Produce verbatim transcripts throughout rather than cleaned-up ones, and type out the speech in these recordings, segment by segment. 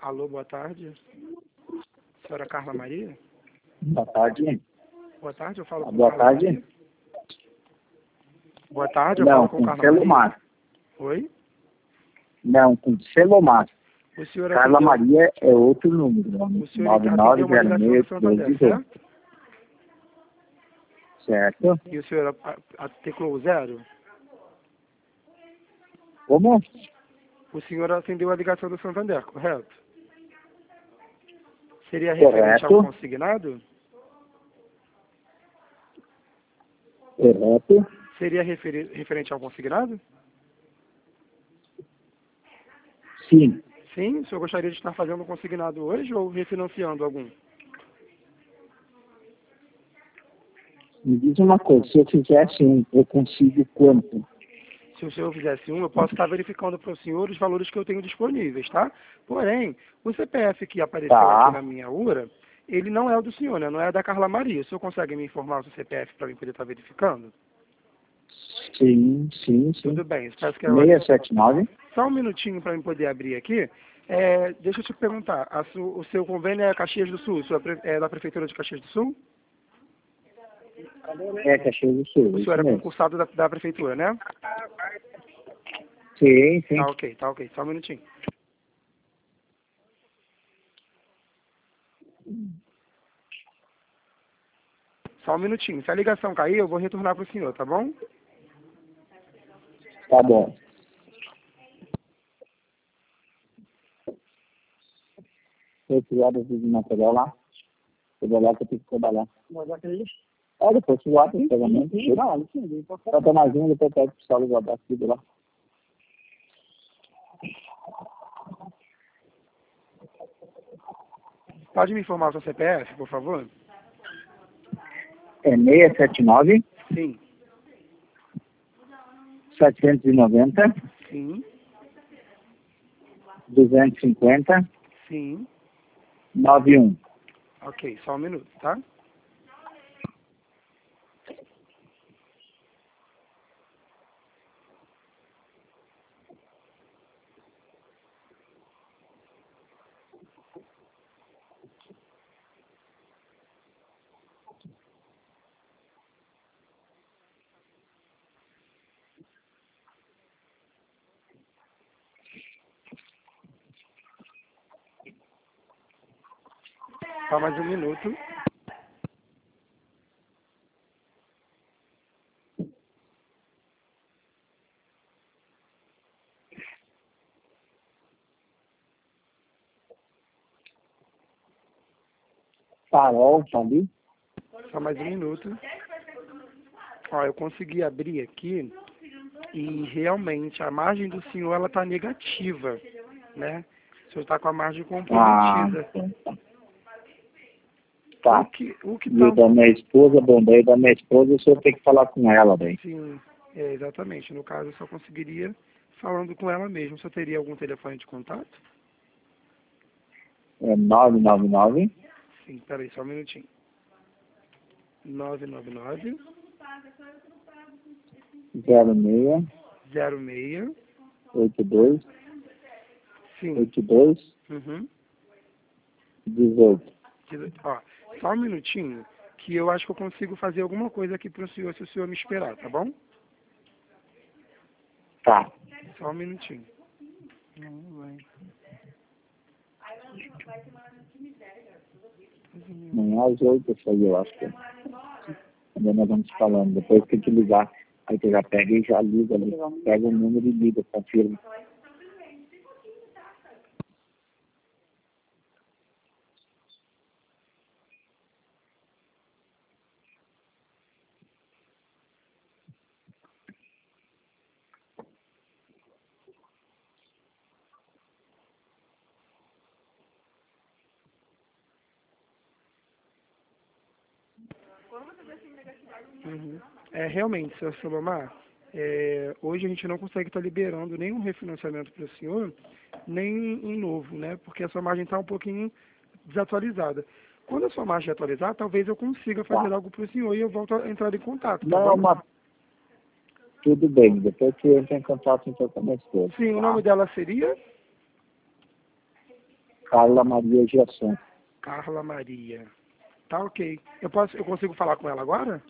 Alô, boa tarde. Senhora Carla Maria? Boa tarde. Boa tarde, eu falo com Boa Carla tarde. Maria. Boa tarde, eu Não, falo com com Carla Celomar. Maria. Oi? Não, com Celomar. O senhor Carla atendeu, Maria é outro número. o senhor nove nove atendeu uma zero ligação seis do Santander, dois certo? Certo? E o senhor a, a, teclou o zero? Como? O senhor atendeu a ligação do Santander, correto? Seria referente Correto. ao consignado? Correto. Seria referi- referente ao consignado? Sim. Sim, o senhor gostaria de estar fazendo um consignado hoje ou refinanciando algum? Me diz uma coisa, se eu fizesse um, eu consigo quanto? Se o senhor fizesse um, eu posso estar verificando para o senhor os valores que eu tenho disponíveis, tá? Porém, o C P F que apareceu Tá. aqui na minha URA, ele não é o do senhor, né? Não é da Carla Maria. O senhor consegue me informar o seu C P F para mim poder estar verificando? Sim, sim, sim. Tudo bem. Parece que é seiscentos e setenta e nove. só um minutinho para eu poder abrir aqui. É, deixa eu te perguntar, a su- o seu convênio é Caxias do Sul, sua pre- é da Prefeitura de Caxias do Sul? É, Caxias do Sul, O isso senhor é mesmo. concursado da, da Prefeitura, né? Sim, sim. Tá ok, tá ok. Só um minutinho. Só um minutinho. Se a ligação cair, eu vou retornar para o senhor, tá bom? Tá bom. Eu precisar do material lá. Eu vou lá que eu tenho que trabalhar. É, depois tu guarda o pagamento. Só tá mais um, depois pede pro Saulo guardar tudo lá. Pode me informar o seu C P F, por favor? É seiscentos e setenta e nove, Sim, setecentos e noventa, sim, duzentos e cinquenta, sim. noventa e um. Ok, só um minuto, tá? Só mais um minuto. Farol, tá ali? Só mais um minuto. Ó, eu consegui abrir aqui e realmente a margem do senhor ela tá negativa, né? O senhor está com a margem Ah, comprometida. tá. O que, o que E tá o um da pouco... minha esposa, bom, daí da minha esposa o senhor tem que falar com ela, daí. Sim, é, exatamente. No caso, eu só conseguiria falando com ela mesmo. O senhor teria algum telefone de contato? É nove nove nove, Sim, peraí, só um minutinho. nove nove nove, zero seis, zero seis, oito dois, sim, oito dois, uhum. dezoito. Ó, só um minutinho, que eu acho que eu consigo fazer alguma coisa aqui pro senhor, se o senhor me esperar, tá bom? Tá. Só um minutinho. Não, vai. Amanhã às oito isso aí, eu acho que é. Ainda nós vamos falando. Depois tem que ligar. Aí tu já pega e já liga ali. Pega o número e liga, confirma. Uhum. É, realmente, senhor Salomar, é, hoje a gente não consegue estar liberando nenhum refinanciamento para o senhor, nem um novo, né? Porque a sua margem está um pouquinho desatualizada. Quando a sua margem atualizar, talvez eu consiga fazer Tá. algo para o senhor e eu volto a entrar em contato, tá Não, bom? mas tudo bem. Depois que entra em contato então com a minha esposa. Sim, o Tá? nome dela seria? Carla Maria Gerson. Carla Maria. Tá ok. Eu, posso, eu consigo falar com ela agora?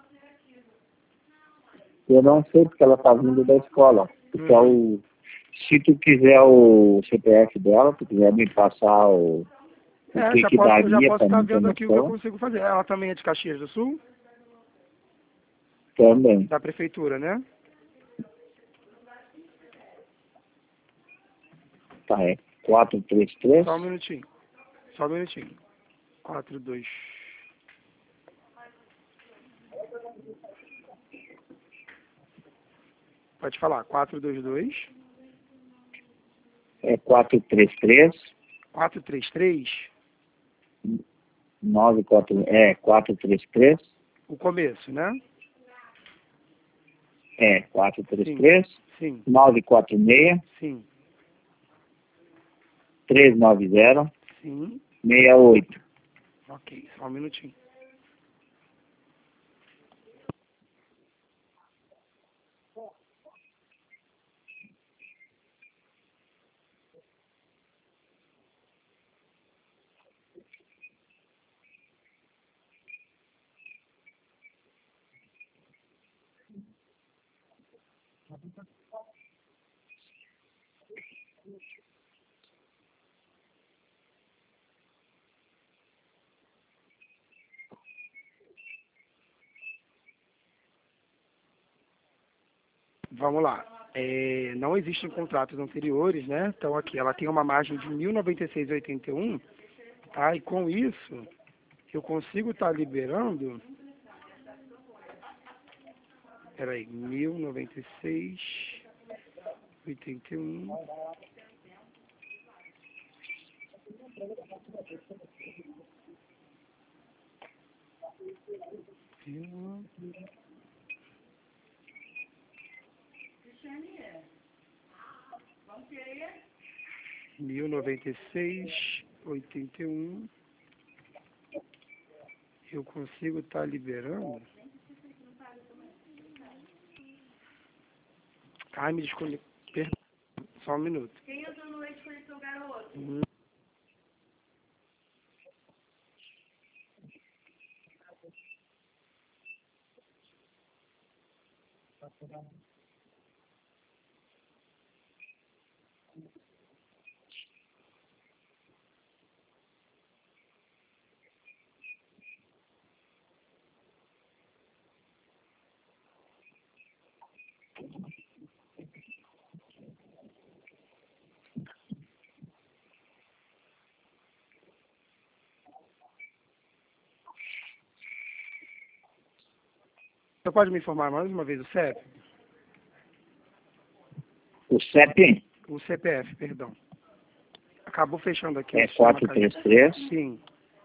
Eu não sei porque ela está vindo da escola. Porque é Hum. o, se tu quiser o C P F dela, tu quiser me passar o, o É, que já que posso, já daria posso para estar mim ter vendo aqui o que eu noção, consigo fazer. Ela também é de Caxias do Sul? também. Da prefeitura, né? Tá, é quatro três três. Só um minutinho. Só um minutinho. quatro, dois. Pode falar. quatro dois dois. É quatro três três. quatro três três. nove quatro, é quatro três três. O começo, né? É quatro três Sim. três. Sim. nove quatro seis. Sim. três nove zero. Sim. seis oito. Ok. Só um minutinho. Vamos lá. É, não existem contratos anteriores, né? Então aqui ela tem uma margem de mil novecentos e seis vírgula oitenta e um, tá? E com isso eu consigo estar liberando. Peraí, mil novecentos e seis vírgula oitenta e um. Mil noventa e seis vírgula oitenta e um. Eu consigo estar liberando. Ai, me desconectei. Perdão. Só um minuto. Hum. Você pode me informar mais uma vez o C E P? O C E P O C P F, perdão. Acabou fechando aqui é o sistema. quatro três três. Sim,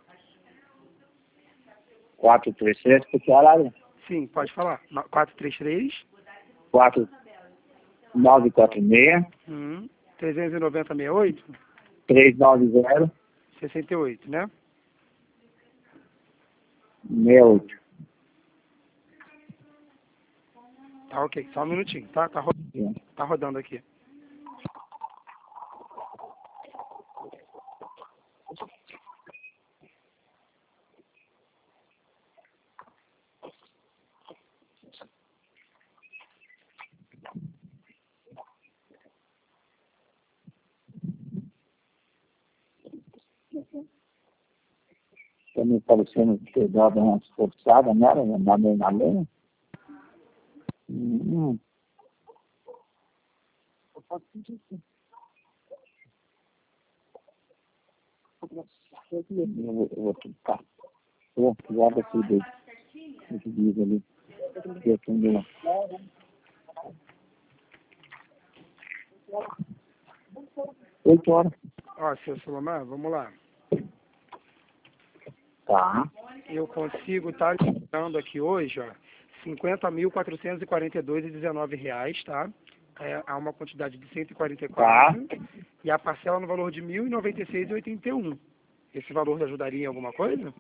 quatro três três, porque olha, sim, pode falar. No- quatro três três, quatro nove quatro seis. hum, trezentos e noventa, sessenta e oito, três nove zero. sessenta e oito, né? seis oito. Tá ok, só um minutinho, tá? Tá, ro tá rodando aqui. Tá me parecendo que dava uma esforçada, né? Na meio na lenha. Hum. Eu vou, eu vou tentar. Pô, guarda tudo aí. Esse vídeo ali. Eu tenho lá. Oito horas. Ó, seu Solomar, vamos lá. Tá. Eu consigo estar liberando aqui hoje, ó, cinquenta mil quatrocentos e quarenta e dois reais e dezenove reais, tá? É, há uma quantidade de cento e quarenta e quatro. Tá. E a parcela no valor de mil noventa e seis reais e oitenta e um. Esse valor ajudaria em alguma coisa?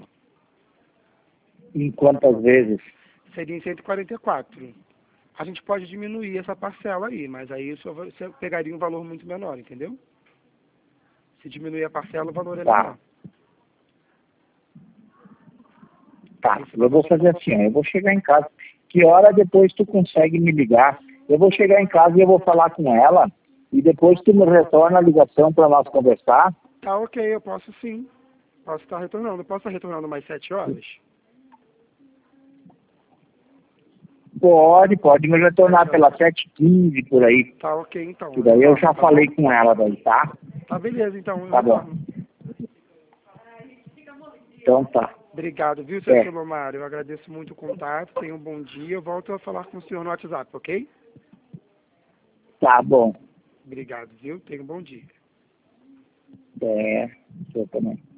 Em quantas vezes? Seria em cento e quarenta e quatro. A gente pode diminuir essa parcela aí, mas aí só você pegaria um valor muito menor, entendeu? Se diminuir a parcela, o valor é Tá. menor. Tá, eu vou fazer assim, ó, eu vou chegar em casa. Que hora depois tu consegue me ligar? Eu vou chegar em casa e eu vou falar com ela e depois tu me retorna a ligação para nós conversar. Tá ok, eu posso sim. Posso estar retornando. Posso estar retornando mais sete horas? Pode, pode me retornar pelas sete e quinze por aí. Tá ok, então. E daí eu já Tá falei bom? com ela daí, tá? Tá beleza, então. Eu Tá bom. retorno. Então tá. Obrigado, viu, seu É. Silomar? Eu agradeço muito o contato. Tenha um bom dia. Eu volto a falar com o senhor no WhatsApp, ok? Tá bom. Obrigado, viu? Tenha um bom dia. É, eu também.